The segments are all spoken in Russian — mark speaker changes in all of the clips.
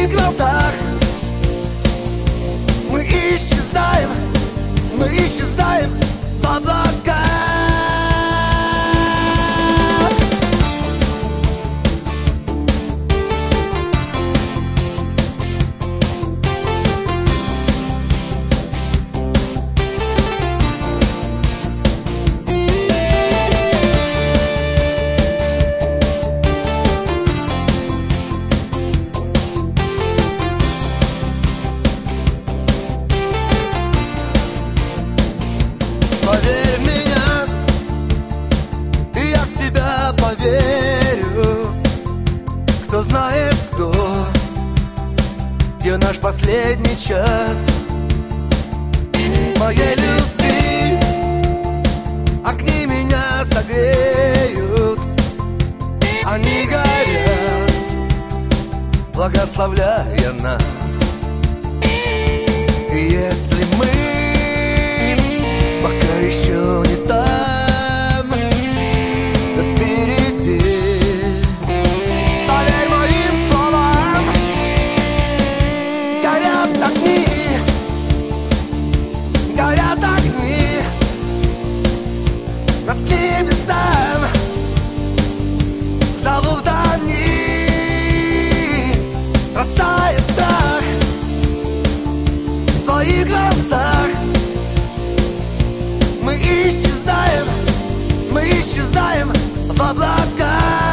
Speaker 1: твоих глазах мы исчезаем в облаках. Поверь в меня, и я в тебя поверю. Кто знает кто, где наш последний час моей любви. Огни меня согреют, они горят, благословляя нас. И если мы пока еще не там, все впереди. Поверь моим словам, горят огни, над небесам зовут они. Растает страх в твоих глазах. Мы исчезаем в облаках.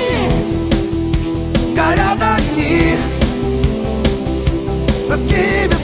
Speaker 1: Горят огни, над небесами